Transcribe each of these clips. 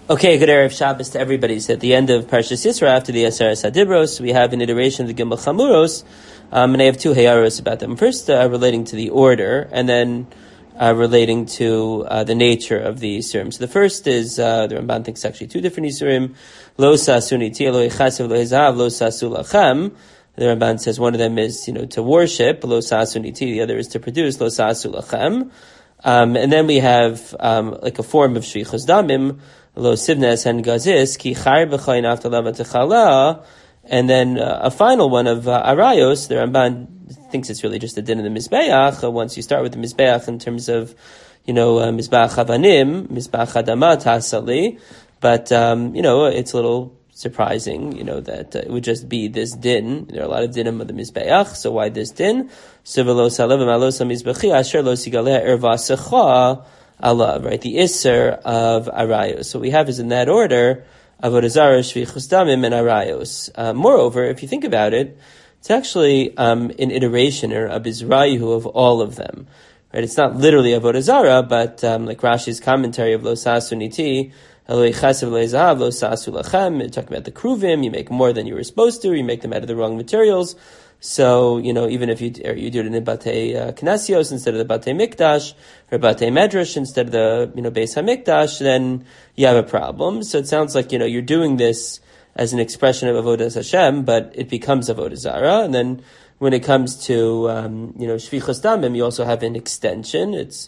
Okay, good Erev Shabbos to everybody. So at the end of Parshas Yisro, after the Aseres Hadibros, we have an iteration of the Gimel Chamuros, and I have two hayaros about them. First, relating to the order, and then relating to the nature of the Yisurim. So the first is, the Ramban thinks actually two different Yisurim. Lo sasuniti, lo ichasev, lo hizav, lo sasulachem. The Ramban says one of them is, to worship, lo sasuniti, the other is to produce, lo sasulachem. And then we have, like a form of shvichos damim, lo sivnes and gazis, ki chayr b'chayin after lava techala, and then a final one of arayos. The Ramban thinks it's really just a din of the Mizbeach. Once you start with the Mizbeach in terms of, Mizbeach Havanim, Mizbeach Adama Tasali, but, it's a little surprising, that it would just be this din. There are a lot of dinim of the Mizbeach, so why this din? So v'lo salevim alosa Mizbechi asher lo sigaleh ervasecha alav, right? The Isser of Arayos. So what we have is in that order, Avodah Zarah, Shvichus Damim, and Arayos. Moreover, if you think about it, it's actually an iteration or a bizrayu of all of them, right? It's not literally Avodah Zarah, but like Rashi's commentary of Lo Sasu Niti, Eloi Chasev Lo Zahav, Lo Sasu Lachem, talking about the kruvim, you make more than you were supposed to, you make them out of the wrong materials. So, even if you do it in the Batei Knasios instead of the Batei Mikdash, or Batei Medrash instead of the, Beis HaMikdash, then you have a problem. So it sounds like, you're doing this as an expression of Avodas Hashem, but it becomes Avodah Zarah. And then when it comes to, Shvichos Damim, you also have an extension. It's,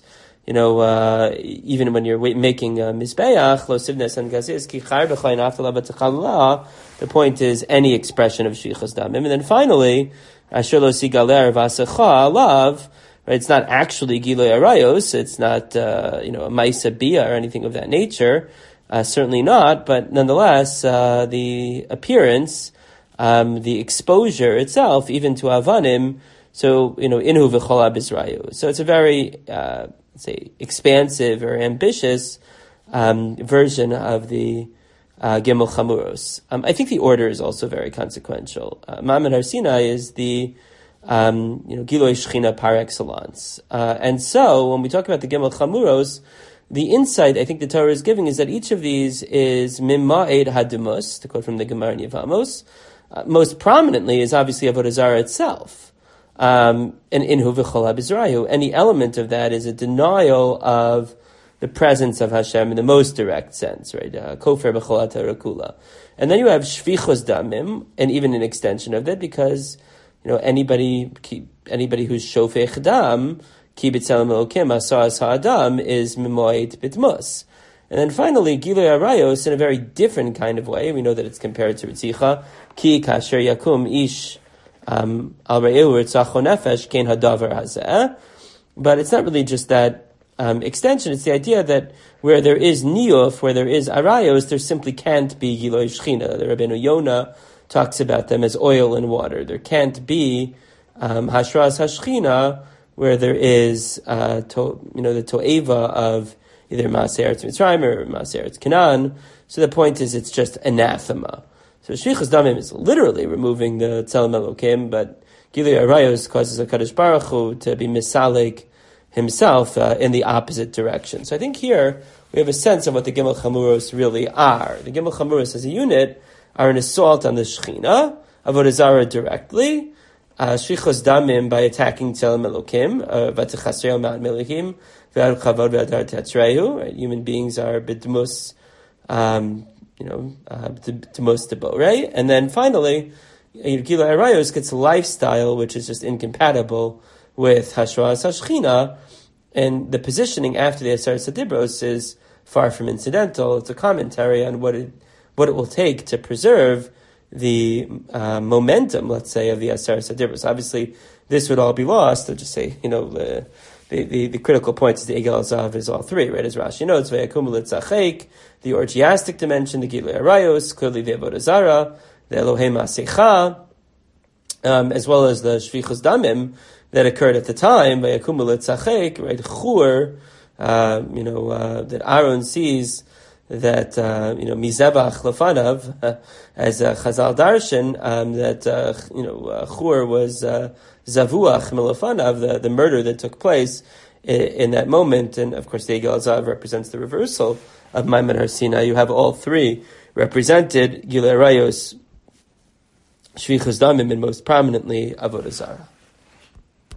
even when you're making Mizbeach, Lo Sivnes and Gazis, Ki Chayr B'chayin After Lava Techala, the point is any expression of Shvichos Damim. And then finally, Asher Lo Sigaler Vasecha Alav, right? It's not actually Giloy Arayos, it's not, a Maisa Bia or anything of that nature, certainly not, but nonetheless, the appearance, the exposure itself, even to Avanim, so, Inhu V'chol HaBizrayu. So it's a very, say, expansive or ambitious version of the Gimel Chamuros. I think the order is also very consequential. Ma'amad Har Sinai is the Giloi Shechina par excellence. And so, when we talk about the Gimel Chamuros, the insight I think the Torah is giving is that each of these is Mimma'ed Hadumus, to quote from the Gemara in Yevamos. Most prominently is obviously Avodah Zarah itself. And Inhu V'chol HaBizrayu. Any element of that is a denial of the presence of Hashem in the most direct sense, right? Kofer B'chol HaTorah Kula. And then you have Shvichos Damim, and even an extension of that, because, anybody who's Shofech Dam, Ki B'Tzelem Elokim, Asas Ha'adam, is Mimoed B'Tmus. And then finally, Gilui Arayos, in a very different kind of way. We know that it's compared to Ritzicha, Ki Kasher Yakum Ish, Al Re'eu Ritzacho Nefesh, Kein Hadavar Hazeh. But it's not really just that extension. It's the idea that where there is Niyuf, where there is Arayos, there simply can't be Giloi Shechina. The Rabbeinu Yonah talks about them as oil and water. There can't be Hashras Hashchina, where there is the To'eva of either Maaseh Eretz Mitzrayim or Maaseh Eretz Canaan. So the point is, it's just anathema. So Shvichos Damim is literally removing the Tzelem Elokim, but Gilui Arayos causes a Kadosh Baruch Hu to be misalik himself in the opposite direction. So I think here we have a sense of what the Gimel Chamuros really are. The Gimel Chamuros as a unit are an assault on the Shechina, Avodah Zarah directly, Shvichos Damim by attacking Tzelem Elokim, V'techasrei Ma'at Melechim, V'ad Chavod V'adar Tetzrehu. Human beings are b'dmus, Demos Debo, right? And then finally, Gilui Arayos gets a lifestyle which is just incompatible with Hashras Hashchina, and the positioning after the Aseres Hadibros is far from incidental. It's a commentary on what it will take to preserve the momentum, let's say, of the Aseres Hadibros. Obviously, this would all be lost. I'll just say, the critical point is the Egel Zav is all three, right? As Rashi notes, Ve'yakum L'tzachek, the orgiastic dimension, the Gilui Arayos, clearly the Avodah Zarah, the Elohei Masecha, as well as the Shvichos Damim that occurred at the time, Ve'yakum L'tzachek, right? Chur, that Aaron sees that, Mizebach Lefanav, as Chazal Darshan, that, Chur was, Zavuach Milafanav, the murder that took place in that moment, and of course the Egel Zav represents the reversal of Maimon Har Sinai, you have all three represented, Gilei Arayos, Shvichus Damim, and most prominently Avodah Zarah.